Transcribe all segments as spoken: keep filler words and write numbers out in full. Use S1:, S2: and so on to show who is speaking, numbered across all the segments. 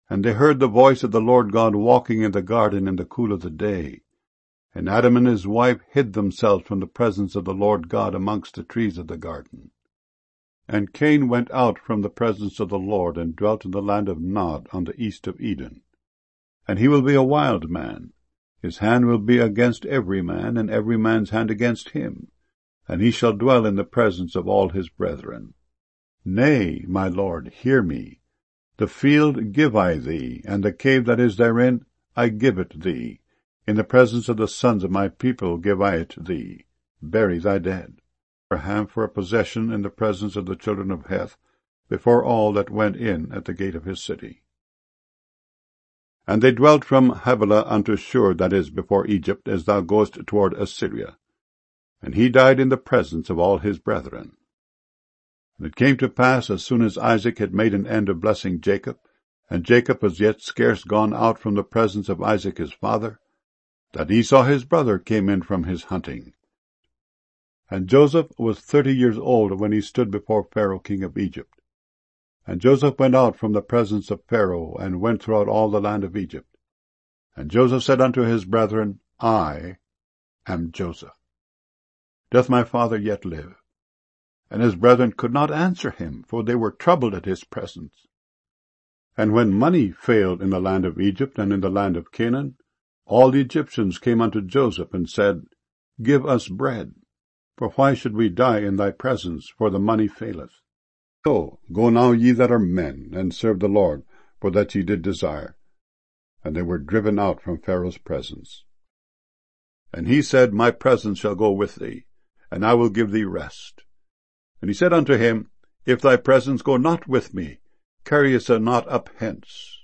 S1: And they heard the voice of the Lord God walking in the garden in the cool of the day. And Adam and his wife hid themselves from the presence of the Lord God amongst the trees of the garden. And Cain went out from the presence of the Lord, and dwelt in the land of Nod on the east of Eden. And he will be a wild man. His hand will be against every man, and every man's hand against him. And he shall dwell in the presence of all his brethren. Nay, my Lord, hear me. The field give I thee, and the cave that is therein, I give it thee. In the presence of the sons of my people give I it thee. Bury thy dead. Abraham for a possession in the presence of the children of Heth, before all that went in at the gate of his city. And they dwelt from Havilah unto Shur, that is before Egypt, as thou goest toward Assyria. And he died in the presence of all his brethren. And it came to pass, as soon as Isaac had made an end of blessing Jacob, and Jacob was yet scarce gone out from the presence of Isaac his father, that Esau his brother came in from his hunting. And Joseph was thirty years old when he stood before Pharaoh king of Egypt. And Joseph went out from the presence of Pharaoh, and went throughout all the land of Egypt. And Joseph said unto his brethren, I am Joseph. Doth my father yet live? And his brethren could not answer him, for they were troubled at his presence. And when money failed in the land of Egypt and in the land of Canaan, all the Egyptians came unto Joseph, and said, Give us bread. For why should we die in thy presence, for the money faileth? So go now ye that are men, and serve the Lord, for that ye did desire. And they were driven out from Pharaoh's presence. And he said, My presence shall go with thee, and I will give thee rest. And he said unto him, If thy presence go not with me, carry us not up hence.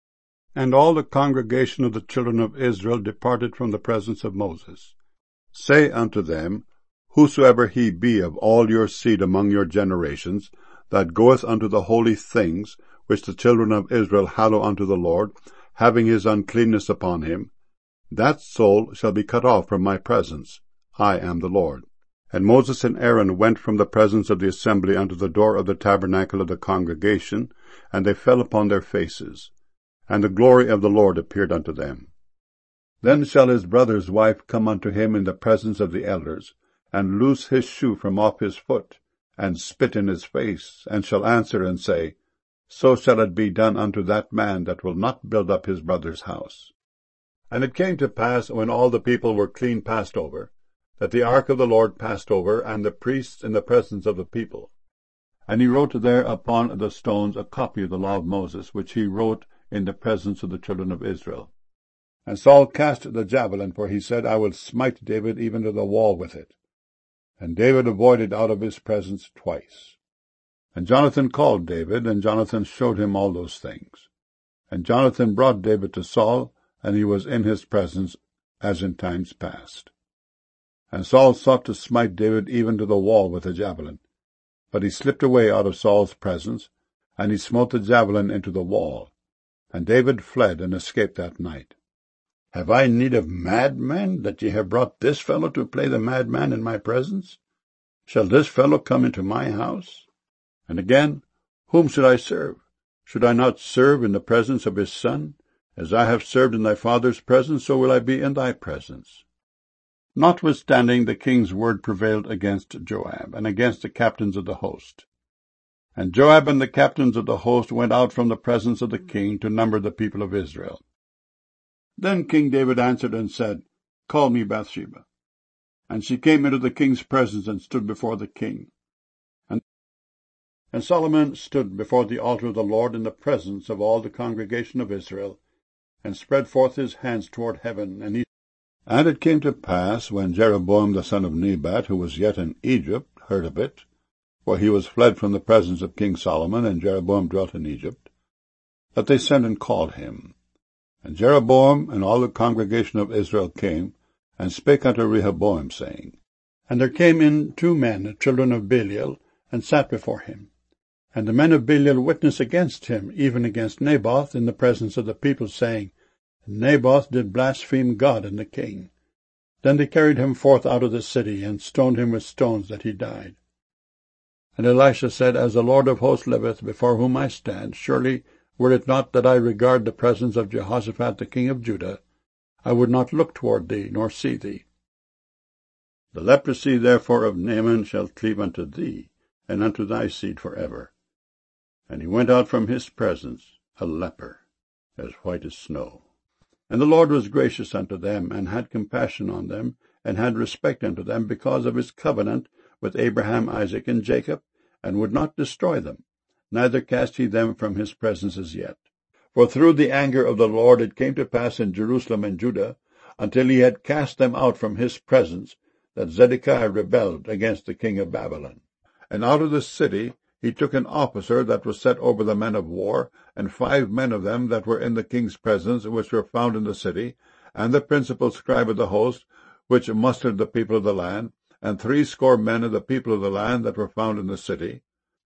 S1: And all the congregation of the children of Israel departed from the presence of Moses. Say unto them, Whosoever he be of all your seed among your generations, that goeth unto the holy things, which the children of Israel hallow unto the Lord, having his uncleanness upon him, that soul shall be cut off from my presence. I am the Lord. And Moses and Aaron went from the presence of the assembly unto the door of the tabernacle of the congregation, and they fell upon their faces. And the glory of the Lord appeared unto them. Then shall his brother's wife come unto him in the presence of the elders, and loose his shoe from off his foot, and spit in his face, and shall answer and say, So shall it be done unto that man that will not build up his brother's house. And it came to pass, when all the people were clean passed over, that the ark of the Lord passed over, and the priests in the presence of the people. And he wrote there upon the stones a copy of the law of Moses, which he wrote in the presence of the children of Israel. And Saul cast the javelin, for he said, I will smite David even to the wall with it. And David avoided out of his presence twice. And Jonathan called David, and Jonathan showed him all those things. And Jonathan brought David to Saul, and he was in his presence, as in times past. And Saul sought to smite David even to the wall with a javelin. But he slipped away out of Saul's presence, and he smote the javelin into the wall. And David fled and escaped that night. Have I need of madmen, that ye have brought this fellow to play the madman in my presence? Shall this fellow come into my house? And again, whom should I serve? Should I not serve in the presence of his son? As I have served in thy father's presence, so will I be in thy presence. Notwithstanding, the king's word prevailed against Joab, and against the captains of the host. And Joab and the captains of the host went out from the presence of the king to number the people of Israel. Then King David answered and said, Call me Bathsheba. And she came into the king's presence and stood before the king. And, and Solomon stood before the altar of the Lord in the presence of all the congregation of Israel, and spread forth his hands toward heaven. And he And it came to pass, when Jeroboam the son of Nebat, who was yet in Egypt, heard of it, for he was fled from the presence of King Solomon, and Jeroboam dwelt in Egypt, that they sent and called him. And Jeroboam and all the congregation of Israel came, and spake unto Rehoboam, saying, And there came in two men, the children of Belial, and sat before him. And the men of Belial witnessed against him, even against Naboth, in the presence of the people, saying, Naboth did blaspheme God and the king. Then they carried him forth out of the city, and stoned him with stones, that he died. And Elisha said, As the Lord of hosts liveth, before whom I stand, surely Were it not that I regard the presence of Jehoshaphat the king of Judah, I would not look toward thee, nor see thee. The leprosy therefore of Naaman shall cleave unto thee, and unto thy seed for ever. And he went out from his presence, a leper, as white as snow. And the Lord was gracious unto them, and had compassion on them, and had respect unto them, because of his covenant with Abraham, Isaac, and Jacob, and would not destroy them, neither cast he them from his presence as yet. For through the anger of the Lord it came to pass in Jerusalem and Judah, until he had cast them out from his presence, that Zedekiah rebelled against the king of Babylon. And out of the city he took an officer that was set over the men of war, and five men of them that were in the king's presence, which were found in the city, and the principal scribe of the host, which mustered the people of the land, and threescore men of the people of the land that were found in the city.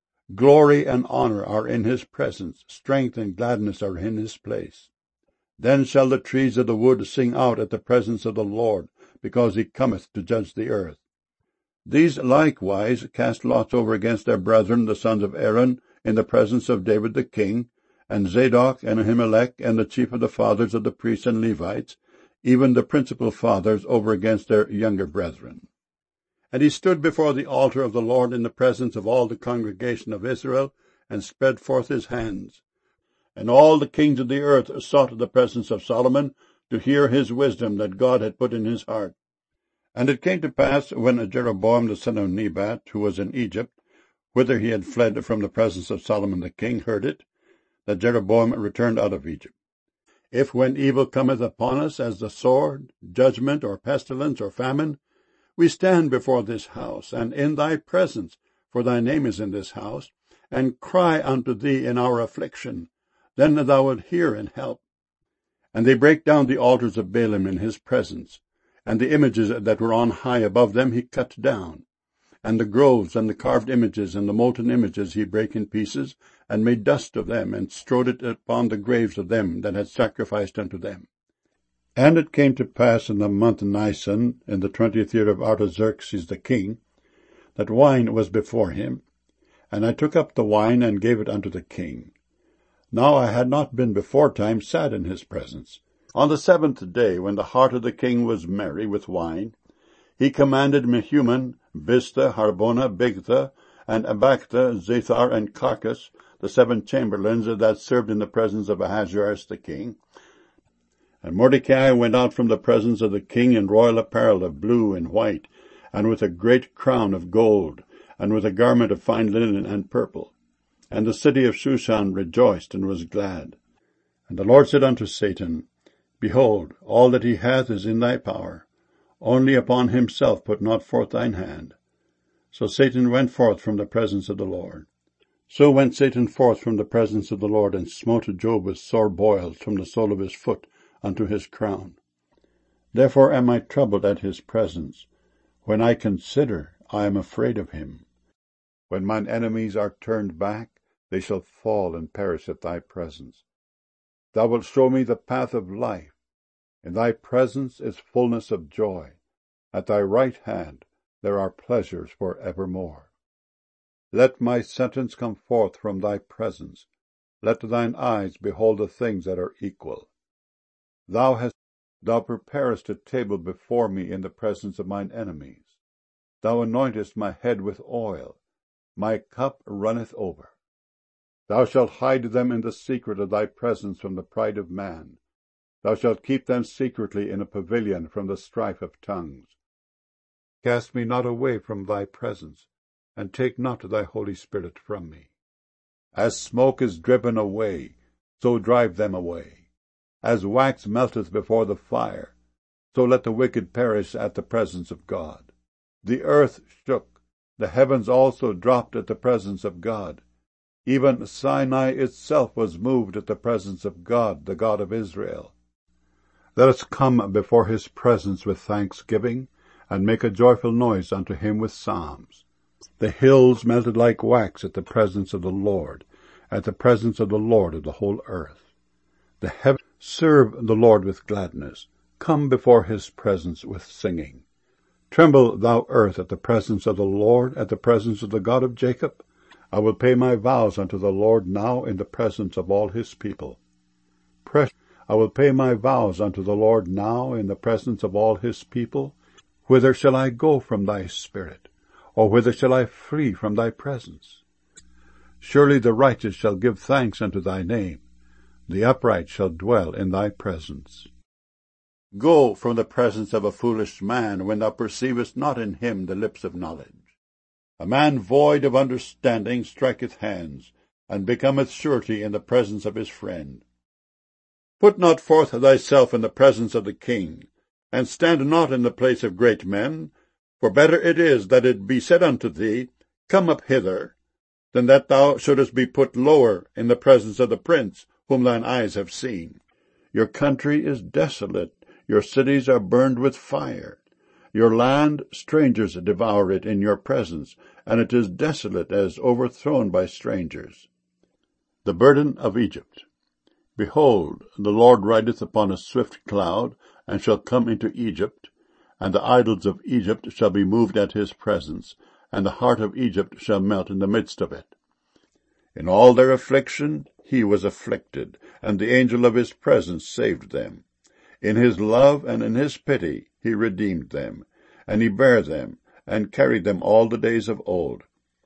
S1: Glory and honor are in his presence, strength and gladness are in his place. Then shall the trees of the wood sing out at the presence of the Lord, because he cometh to judge the earth. These likewise cast lots over against their brethren the sons of Aaron in the presence of David the king, and Zadok and Ahimelech and the chief of the fathers of the priests and Levites, even the principal fathers over against their younger brethren. And he stood before the altar of the Lord in the presence of all the congregation of Israel, and spread forth his hands. And all the kings of the earth sought the presence of Solomon, to hear his wisdom that God had put in his heart. And it came to pass, when Jeroboam the son of Nebat, who was in Egypt, whither he had fled from the presence of Solomon the king, heard it, that Jeroboam returned out of Egypt. If when evil cometh upon us, as the sword, judgment, or pestilence, or famine, we stand before this house, and in thy presence, for thy name is in this house, and cry unto thee in our affliction, then thou wilt hear and help. And they brake down the altars of Baalim in his presence, and the images that were on high above them he cut down. And the groves, and the carved images, and the molten images he brake in pieces, and made dust of them, and strowed it upon the graves of them that had sacrificed unto them. And it came to pass in the month Nisan, in the twentieth year of Artaxerxes the king, that wine was before him. And I took up the wine, and gave it unto the king. Now I had not been beforetime sad in his presence. On the seventh day, when the heart of the king was merry with wine, he commanded Mehuman, Biztha, Harbona, Bigtha, and Abagtha, Zethar, and Carcas, the seven chamberlains that served in the presence of Ahasuerus the king. And Mordecai went out from the presence of the king in royal apparel of blue and white, and with a great crown of gold, and with a garment of fine linen and purple. And the city of Shushan rejoiced and was glad. And the Lord said unto Satan, Behold, all that he hath is in thy power. Only upon himself put not forth thine hand. So Satan went forth from the presence of the Lord. So went Satan forth from the presence of the Lord, and smote Job with sore boils from the sole of his foot unto his crown. Therefore am I troubled at his presence. When I consider, I am afraid of him. When mine enemies are turned back, they shall fall and perish at thy presence. Thou wilt show me the path of life. In thy presence is fullness of joy. At thy right hand there are pleasures for evermore. Let my sentence come forth from thy presence. Let thine eyes behold the things that are equal. Thou hast, thou preparest a table before me in the presence of mine enemies. Thou anointest my head with oil. My cup runneth over. Thou shalt hide them in the secret of thy presence from the pride of man. Thou shalt keep them secretly in a pavilion from the strife of tongues. Cast me not away from thy presence, and take not thy Holy Spirit from me. As smoke is driven away, so drive them away. As wax melteth before the fire, so let the wicked perish at the presence of God. The earth shook, the heavens also dropped at the presence of God. Even Sinai itself was moved at the presence of God, the God of Israel. Let us come before his presence with thanksgiving, and make a joyful noise unto him with psalms. The hills melted like wax at the presence of the Lord, at the presence of the Lord of the whole earth. The heavens serve the Lord with gladness. Come before his presence with singing. Tremble, thou earth, at the presence of the Lord, at the presence of the God of Jacob. I will pay my vows unto the Lord now in the presence of all his people. Press, I will pay my vows unto the Lord now in the presence of all his people. Whither shall I go from thy spirit? Or whither shall I flee from thy presence? Surely the righteous shall give thanks unto thy name. The upright shall dwell in thy presence. Go from the presence of a foolish man, when thou perceivest not in him the lips of knowledge. A man void of understanding striketh hands, and becometh surety in the presence of his friend. Put not forth thyself in the presence of the king, and stand not in the place of great men, for better it is that it be said unto thee, Come up hither, than that thou shouldest be put lower in the presence of the prince, whom thine eyes have seen. Your country is desolate, your cities are burned with fire. Your land, strangers devour it in your presence, and it is desolate as overthrown by strangers. The burden of Egypt. Behold, the Lord rideth upon a swift cloud, and shall come into Egypt, and the idols of Egypt shall be moved at his presence, and the heart of Egypt shall melt in the midst of it. In all their affliction he was afflicted, and the angel of his presence saved them. In his love and in his pity he redeemed them, and he bare them, and carried them all the days of old.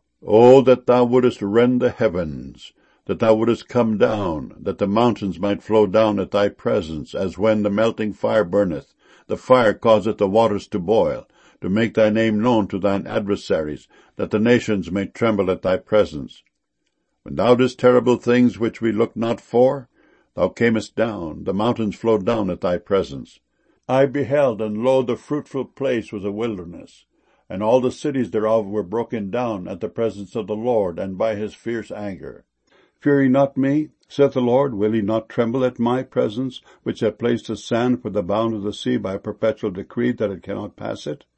S1: O that thou wouldest rend the heavens, that thou wouldest come down, that the mountains might flow down at thy presence, as when the melting fire burneth, the fire causeth the waters to boil, to make thy name known to thine adversaries, that the nations may tremble at thy presence. When thou didst terrible things which we looked not for, thou camest down, the mountains flowed down at thy presence. I beheld, and lo, the fruitful place was a wilderness, and all the cities thereof were broken down at the presence of the Lord, and by his fierce anger. Fear ye not me, saith the Lord, will ye not tremble at my presence, which have placed the sand for the bound of the sea by a perpetual decree that it cannot pass it?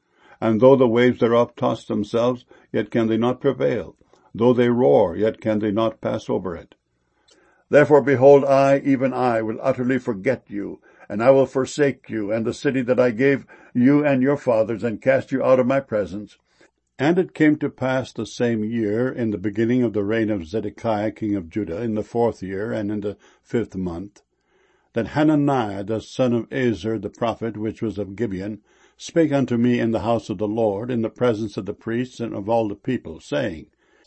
S1: And though the waves thereof toss themselves, yet can they not prevail. Though they roar, yet can they not pass over it. Therefore, behold, I, even I, will utterly forget you, and I will forsake you, and the city that I gave you and your fathers, and cast you out of my presence. And it came to pass the same year, in the beginning of the reign of Zedekiah king of Judah, in the fourth year, and in the fifth month, that Hananiah the son of Ezer the prophet, which was of Gibeon, spake unto me in the house of the Lord, in the presence of the priests and of all the people, saying,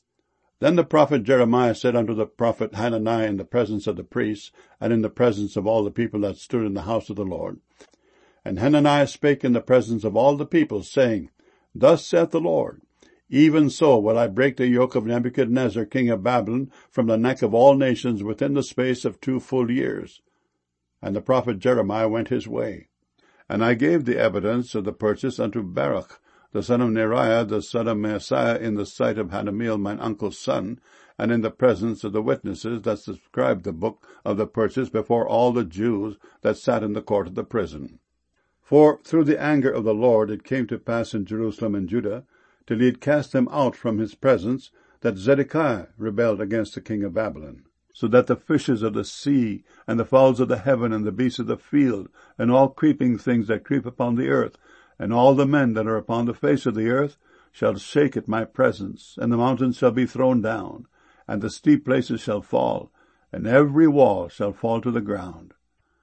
S1: Then the prophet Jeremiah said unto the prophet Hananiah in the presence of the priests, and in the presence of all the people that stood in the house of the Lord. And Hananiah spake in the presence of all the people, saying, Thus saith the Lord, Even so will I break the yoke of Nebuchadnezzar king of Babylon from the neck of all nations within the space of two full years. And the prophet Jeremiah went his way. And I gave the evidence of the purchase unto Baruch, the son of Neriah, the son of Maaseiah, in the sight of Hanameel mine uncle's son, and in the presence of the witnesses that subscribed the book of the purchase before all the Jews that sat in the court of the prison. For through the anger of the Lord it came to pass in Jerusalem and Judah, till he had cast them out from his presence, that Zedekiah rebelled against the king of Babylon, so that the fishes of the sea, and the fowls of the heaven, and the beasts of the field, and all creeping things that creep upon the earth, and all the men that are upon the face of the earth, shall shake at my presence, and the mountains shall be thrown down, and the steep places shall fall, and every wall shall fall to the ground.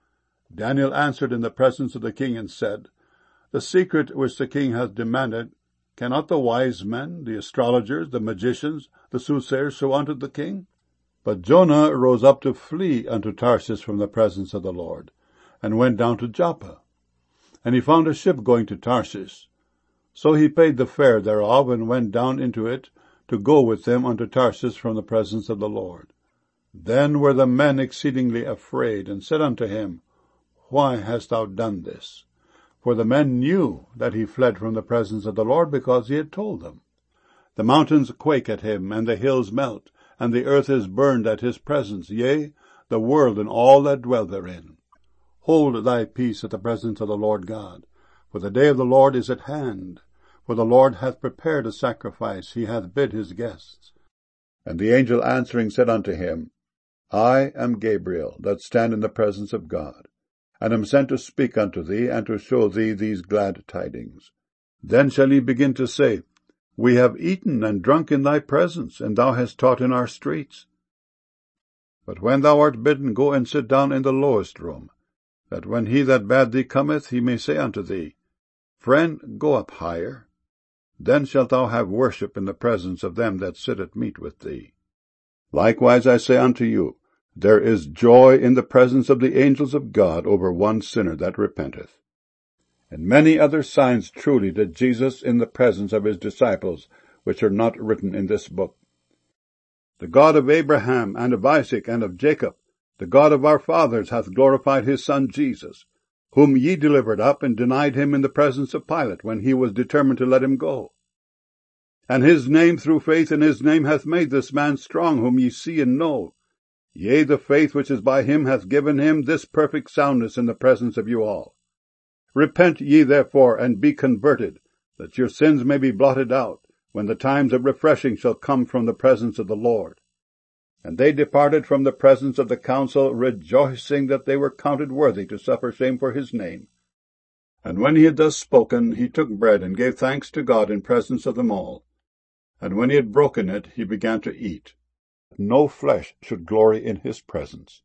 S1: Daniel answered in the presence of the king, and said, The secret which the king hath demanded, cannot the wise men, the astrologers, the magicians, the soothsayers show unto the king? But Jonah rose up to flee unto Tarshish from the presence of the Lord, and went down to Joppa. And he found a ship going to Tarshish. So he paid the fare thereof, and went down into it, to go with them unto Tarshish from the presence of the Lord. Then were the men exceedingly afraid, and said unto him, Why hast thou done this? For the men knew that he fled from the presence of the Lord, because he had told them. The mountains quake at him, and the hills melt, and the earth is burned at his presence, yea, the world and all that dwell therein. Hold thy peace at the presence of the Lord God, for the day of the Lord is at hand. For the Lord hath prepared a sacrifice, he hath bid his guests. And the angel answering said unto him, I am Gabriel, that stand in the presence of God, and am sent to speak unto thee, and to show thee these glad tidings. Then shall he begin to say, We have eaten and drunk in thy presence, and thou hast taught in our streets. But when thou art bidden, go and sit down in the lowest room, that when he that bade thee cometh, he may say unto thee, Friend, go up higher. Then shalt thou have worship in the presence of them that sit at meat with thee. Likewise I say unto you, there is joy in the presence of the angels of God over one sinner that repenteth. And many other signs truly did Jesus in the presence of his disciples, which are not written in this book. The God of Abraham, and of Isaac, and of Jacob, the God of our fathers, hath glorified his Son Jesus, whom ye delivered up, and denied him in the presence of Pilate, when he was determined to let him go. And his name, through faith in his name, hath made this man strong, whom ye see and know. Yea, the faith which is by him hath given him this perfect soundness in the presence of you all. Repent ye therefore, and be converted, that your sins may be blotted out, when the times of refreshing shall come from the presence of the Lord. And they departed from the presence of the council, rejoicing that they were counted worthy to suffer shame for his name. And when he had thus spoken, he took bread, and gave thanks to God in presence of them all. And when he had broken it, he began to eat. No flesh should glory in his presence.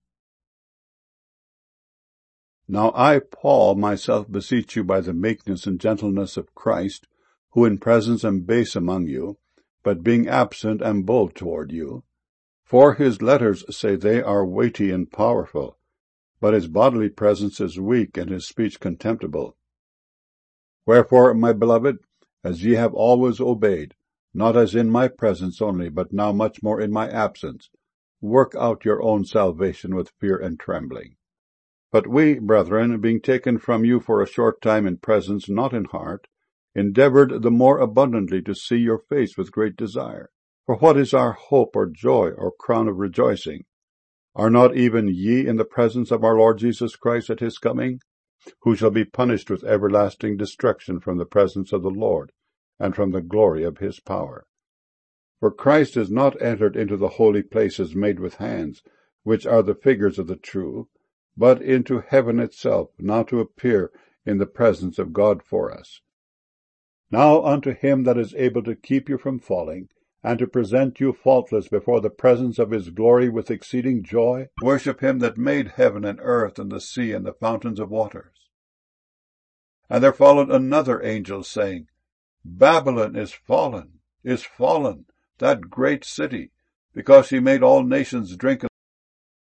S1: Now I, Paul, myself beseech you by the meekness and gentleness of Christ, who in presence am base among you, but being absent am bold toward you. For his letters say they are weighty and powerful, but his bodily presence is weak, and his speech contemptible. Wherefore, my beloved, as ye have always obeyed, not as in my presence only, but now much more in my absence, work out your own salvation with fear and trembling. But we, brethren, being taken from you for a short time in presence, not in heart, endeavored the more abundantly to see your face with great desire. For what is our hope or joy or crown of rejoicing? Are not even ye in the presence of our Lord Jesus Christ at his coming? Who shall be punished with everlasting destruction from the presence of the Lord, and from the glory of his power. For Christ is not entered into the holy places made with hands, which are the figures of the true, but into heaven itself, now to appear in the presence of God for us. Now unto him that is able to keep you from falling, and to present you faultless before the presence of his glory with exceeding joy, worship him that made heaven and earth and the sea and the fountains of waters. And there followed another angel, saying, Babylon is fallen, is fallen, that great city, because she made all nations drink